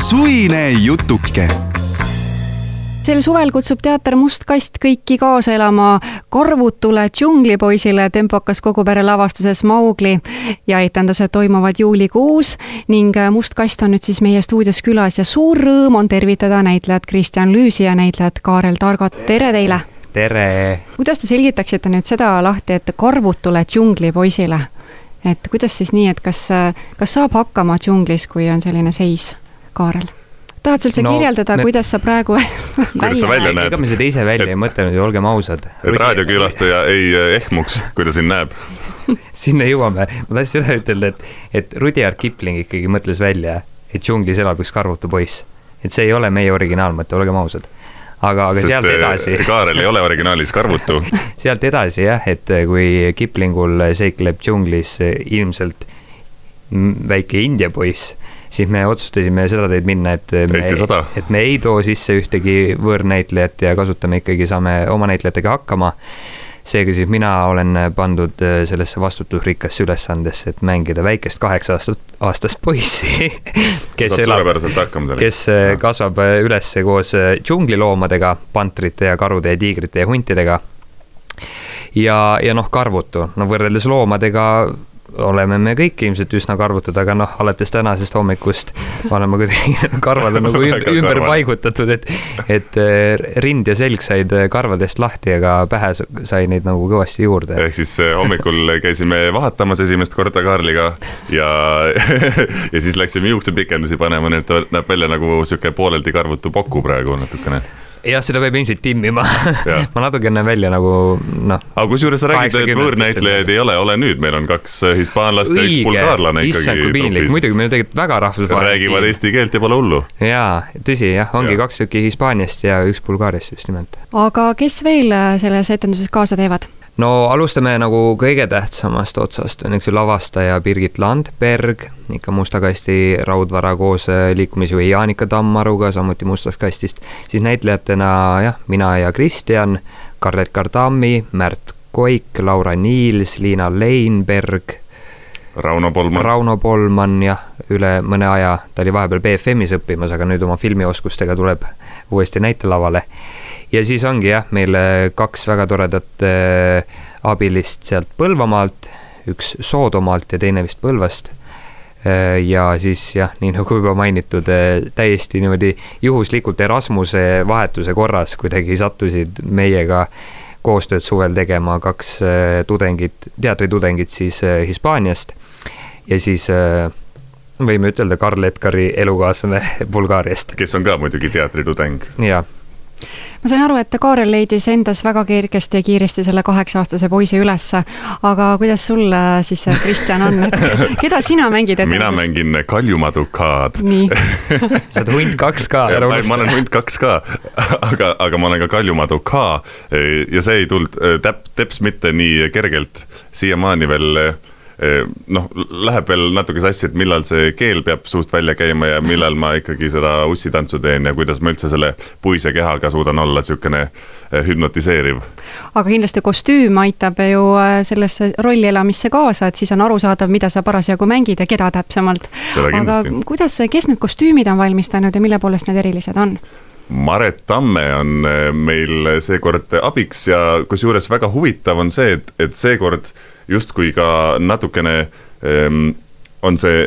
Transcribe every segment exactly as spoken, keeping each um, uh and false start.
Suine jutuke. Sel suvel kutsub teater Must kast kõiki kaasa elama Karvutule džunglipoisile tempokas kogupere lavastuses Maugli ja etendused toimuvad juulikuus ning Must kast on nüüd siis meie stuudios külas ja suur rõõm on tervitada näitlejat Kristjan Lüüsi ja näitlejat Kaarel Targot. Tere teile! Tere! Kuidas te selgitaksite nüüd seda lahti, et Karvutule džunglipoisile? Et kuidas siis nii, et kas, kas saab hakkama džunglis, kui on selline seis, Kaarel? Tahad sul see no, kirjeldada, me... kuidas sa praegu kuidas sa välja näed? Ega me seda ise välja et, ei mõtelnud ja olgem ausad. Et raadiokülastaja ei ehmuks, kui ta siin näeb. Sinna jõuame. Ma tahtsin seda ütelda, et, et Rudyard Kipling ikkagi mõtles välja, et džunglis elab üks karvutu poiss. Et see ei ole meie originaalmõte, olgem ausad. Aga, aga sealt edasi... Kaarel ei ole originaalis karvutu. Sealt edasi jah, et kui Kiplingul seikleb džunglis ilmselt väike India poiss, siis me otsustasime seda teed minna, et me, et me ei too sisse ühtegi võõrnäitlejat ja kasutame ikkagi, saame oma näitlejatega hakkama. Seega siis mina olen pandud sellesse vastutusrikkasse ülesandesse, et mängida väikest kaheksa aastast, aastast poissi, kes, elab, kes kasvab üles koos džungliloomadega, pantrite ja karude ja tiigrite ja huntidega. Ja, ja noh, karvutu. No võrreldes loomadega oleme me kõik ilmselt üsna karvutud, aga noh, alates tänasest hommikust oleme karvad on nagu ümber paigutatud, et, et rind ja selg said karvadest lahti, aga pähe sai neid nagu kõvasti juurde. Ehk siis hommikul käisime vahatamas esimest korda Kaarliga ja, ja siis läksime juuksepikendusi panema, nii et näeb välja nagu siuke pooleldi karvutu poku praegu natukene. Jah, seda võib ilmselt timmima. Ma natuke näen välja nagu, noh... Aga kus juures sa räägid, et võõrnäitlejaid ei ole, ole nüüd, meil on kaks hispaanlast ja üks bulgaarlane ikkagi trupis. Muidugi, meil on tegelikult väga rahvusvaheline. Räägivad eesti keelt ja pole hullu. Jaa, tõsi, jah, ongi ja. kaks tükki Hispaaniast ja üks Bulgaariast just nimelt. Aga kes veel selles etenduses kaasa teevad? No alustame nagu kõige tähtsamast otsast, on üks lavastaja Birgit Landberg, ikka Musta kasti raudvara koos liikumisjuhi Jaanika Tammaruga, samuti Mustast kastist. Siis näitlejatena jah, mina ja Kristjan, Karlet Kardammi, Märt Koik, Laura Niils, Liina Leinberg, Rauno Polman. Rauno Polman, jah, üle mõne aja. Ta oli vahepeal B F M-is õppimas, aga nüüd oma filmioskustega tuleb uuesti näitelavale. Ja siis ongi jah, meil kaks väga toredat äh, abilist sealt Põlvamaalt, üks Soodomaalt ja teine vist Põlvast. Äh, ja siis jah, nii nagu juba mainitud, äh, täiesti niimoodi juhuslikult Erasmuse vahetuse korras kuidagi sattusid meiega koostööd suvel tegema kaks äh, tudengit, teatritudengit siis äh, Hispaaniast ja siis... Äh, võime ütelda Karl Edgari elukaaslane Bulgaariast. Kes on ka muidugi teatritudeng. Jaa. Ma sain aru, et Kaarel leidis endas väga kergesti ja kiiresti selle kaheksa-aastase poisi ülesse, aga kuidas sul siis Kristjan on? Et keda sina mängid? Mina mängin Kaljumadu K-d. Nii. Sa oled hunt kaks K. Ja, ma, ma olen hunt kaks K, aga, aga ma olen ka Kaljumadu K ja see ei tuld täp, teps mitte nii kergelt siiamaani veel noh, läheb veel natuke sassi, et millal see keel peab suust välja käima ja millal ma ikkagi seda ussitantsu teen ja kuidas ma üldse selle puise kehaga suudan olla siukene hüpnotiseeriv. Aga kindlasti kostüüm aitab ju sellesse rolli elamisse kaasa, et siis on arusaadav, mida sa parasjagu mängid ja keda täpsemalt. Aga kuidas, kes need kostüümid on valmistanud ja mille poolest need erilised on? Maret Tamme on meil seekord abiks ja kus juures väga huvitav on see, et, et seekord justkui ka natukene ähm, on see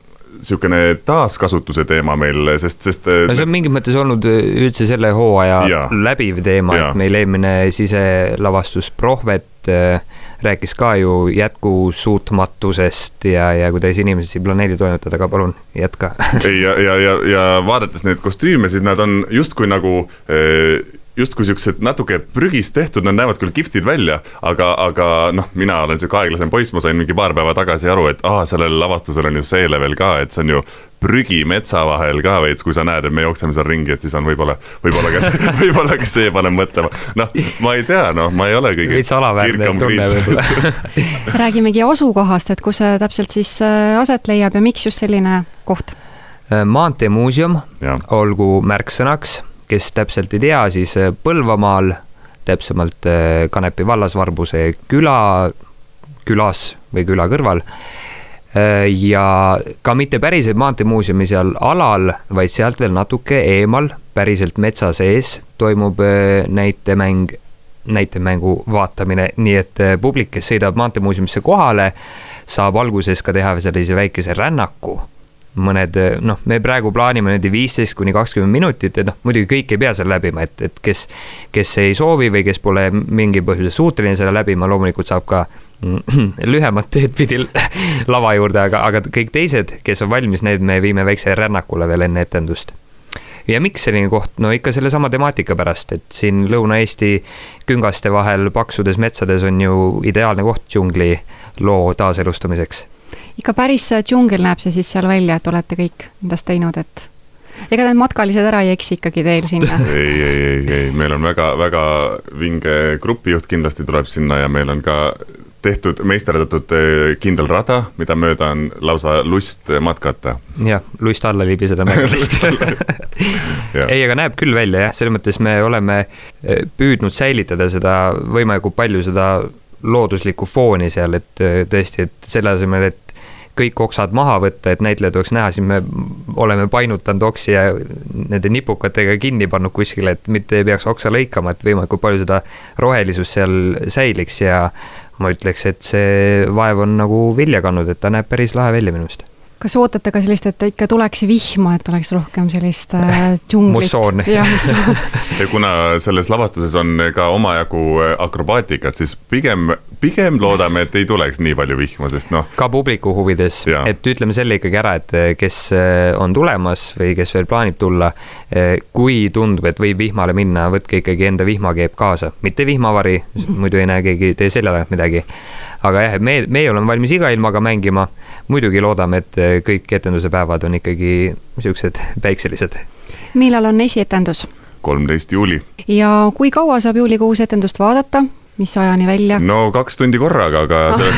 siukene taaskasutuse teema meil, sest... sest no see on mingis mõttes olnud üldse selle hooaja ja. läbiv teema, ja. et meil eelmine siselavastus Prohvet äh, rääkis ka ju jätkusuutmatusest ja, ja kuidas inimesed siin planeedi toimetada, aga palun jätka. ja, ja, ja, ja vaadates neid kostüüme, siis nad on justkui nagu... Äh, justkui siuksed natuke prügist tehtud, nad näevad küll kiftid välja, aga, aga noh, mina olen siuke aeglasem poiss, ma sain mingi paar päeva tagasi aru, et aha, sellel lavastusel on ju see level ka, et see on ju prügi metsa vahel ka veits, kui sa näed, et me jookseme seal ringi, et siis on võib-olla, võib-olla kas, võib-olla kas see paneb mõtlema. Noh, ma ei tea, noh, ma ei ole kõige kirkam kriits. Räägimegi asukohast, et kus see täpselt siis aset leiab ja miks just selline koht? Maanteemuuseum, olgu märksõnaks, kes täpselt ei tea, siis Põlvamaal, täpsemalt Kanepi vallas Varbuse küla, külas või küla kõrval, ja ka mitte päriselt maanteemuuseumi seal alal, vaid sealt veel natuke eemal, päriselt metsa sees toimub näitemäng, näitemängu vaatamine, nii et publik, kes sõidab maanteemuuseumisse kohale, saab alguses ka teha sellise väikese rännaku. Mõned, noh, me praegu plaanime nende viisteist kuni kakskümmend minutit, et noh, muidugi kõik ei pea seal läbima, et, et kes, kes ei soovi või kes pole mingi põhjuse suuteline selle läbima, loomulikult saab ka lühemat teed pidi lava juurde, aga, aga kõik teised, kes on valmis, need me viime väikse rännakule veel enne etendust. Ja miks selline koht? No ikka selle sama temaatika pärast, et siin Lõuna-Eesti küngaste vahel paksudes metsades on ju ideaalne koht džungli loo taaselustamiseks. Ikka päris džungel näeb see siis seal välja, et olete kõik endast teinud, et ega need matkalised ära ei eksi ikkagi teil sinna? ei, ei, ei, ei, meil on väga, väga vinge grupijuht kindlasti tuleb sinna ja meil on ka tehtud, meisterdatud kindel rada, mida mööda on lausa lust matkata. Jah, lust alla libiseda mängulist. ei, aga näeb küll välja, jah, selles mõttes me oleme püüdnud säilitada seda võimalikult palju seda looduslikku fooni seal, et tõesti, et selle asemel, et kõik oksad maha võtta, et näitlejad oleks näha, siis me oleme painutanud oksi ja nende nipukatega kinni pannud kuskile, et mitte ei peaks oksa lõikama, et võimalikult palju seda rohelisust seal säiliks ja ma ütleks, et see vaev on nagu vilja kannud, et ta näeb päris lahe välja minust. Kas ootate ka sellist, et ikka tuleks vihma, et oleks rohkem sellist äh, džunglit? Mussoon. Ja, mussoon. ja kuna selles lavastuses on ka omajagu akrobaatikat, siis pigem, pigem loodame, et ei tuleks nii palju vihma, sest noh. Ka publiku huvides, ja. Et ütleme selle ikkagi ära, et kes on tulemas või kes veel plaanib tulla, kui tundub, et võib vihmale minna, võtke ikkagi enda vihmakeep kaasa. Mitte vihmavari, muidu ei näe keegi teie selja tagant midagi. Aga jah, me, me oleme valmis iga ilmaga mängima. Muidugi loodame, et kõik etenduse päevad on ikkagi sellised päikselised. Millal on esietendus? kolmteist juuli. Ja kui kaua saab juulikuus etendust vaadata? Mis ajani välja? No kaks tundi korraga, aga selles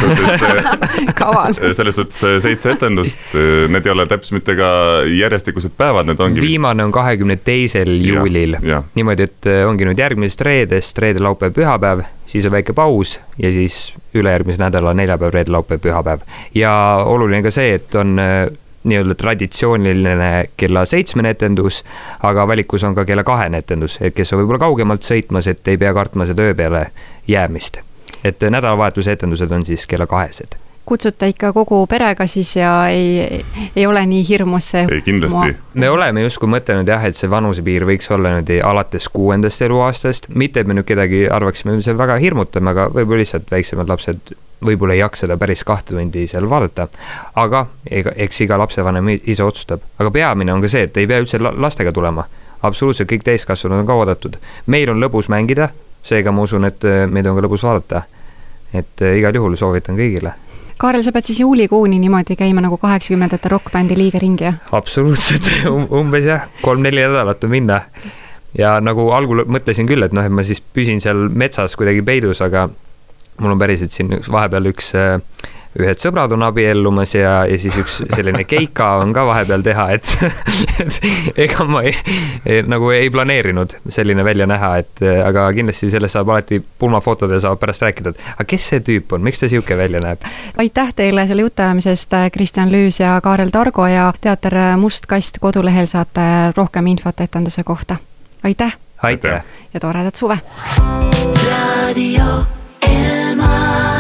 suhtes, selles suhtes seitse etendust, need ei ole täpselt mitte ka järjestikused päevad, need ongi viimane on kahekümne teisel juulil. Ja, ja. Niimoodi, et ongi nüüd järgmisest reedest, reede, laupäev, pühapäev, siis on väike paus ja siis ülejärgmise nädala neljapäev, reede, laupäev, pühapäev. Ja oluline ka see, et on nii-öelda traditsiooniline kella seitsmene etendus, aga valikus on ka kella kahene etendus, et kes on võib-olla kaugemalt sõitmas, et ei pea kartma seda öö peale jäämist. Et nädalavahetuse etendused on siis kella kahesed. Kutsute ikka kogu perega siis ja ei, ei ole nii hirmus see? Ei, kindlasti. Me oleme justkui mõtlenud jah, et see vanusepiir võiks olla nüüd alates kuuendast eluaastast. Mitte, et me nüüd kedagi arvaksime, see väga hirmutame, aga võib-olla lihtsalt väiksemad lapsed võib-olla ei jaksa seda päris kahte tundi seal vaadata, aga eks iga lapsevanem ise otsustab. Aga peamine on ka see, et ei pea üldse lastega tulema. Absoluutselt kõik täiskasvanud on ka oodatud. Meil on lõbus mängida, seega ma usun, et meid on ka lõbus vaadata. Et igal juhul soovitan kõigile. Kaarel, sa pead siis juulikuuni niimoodi käima nagu kaheksakümnendate rockbändi liiga ringi, jah? Absoluutselt, um, umbes jah, kolm-neli nädalat on minna. Ja nagu algul mõtlesin küll, et noh, et ma siis püsin seal metsas kuidagi peidus, aga mul on päriselt siin vahepeal üks, ühed sõbrad on abiellumas ja, ja siis üks selline keika on ka vahepeal teha, et, et ega ma ei, ei, nagu ei planeerinud selline välja näha, et aga kindlasti sellest saab alati pulmafotodel saab pärast rääkida, et aga kes see tüüp on, miks ta siuke välja näeb? Aitäh teile selle jutajamisest, Kristjan Lüüs ja Kaarel Targo ja teater Must kast kodulehel saate rohkem infot etenduse kohta. Aitäh! Aitäh! Ja toredat suve! Radio Elma.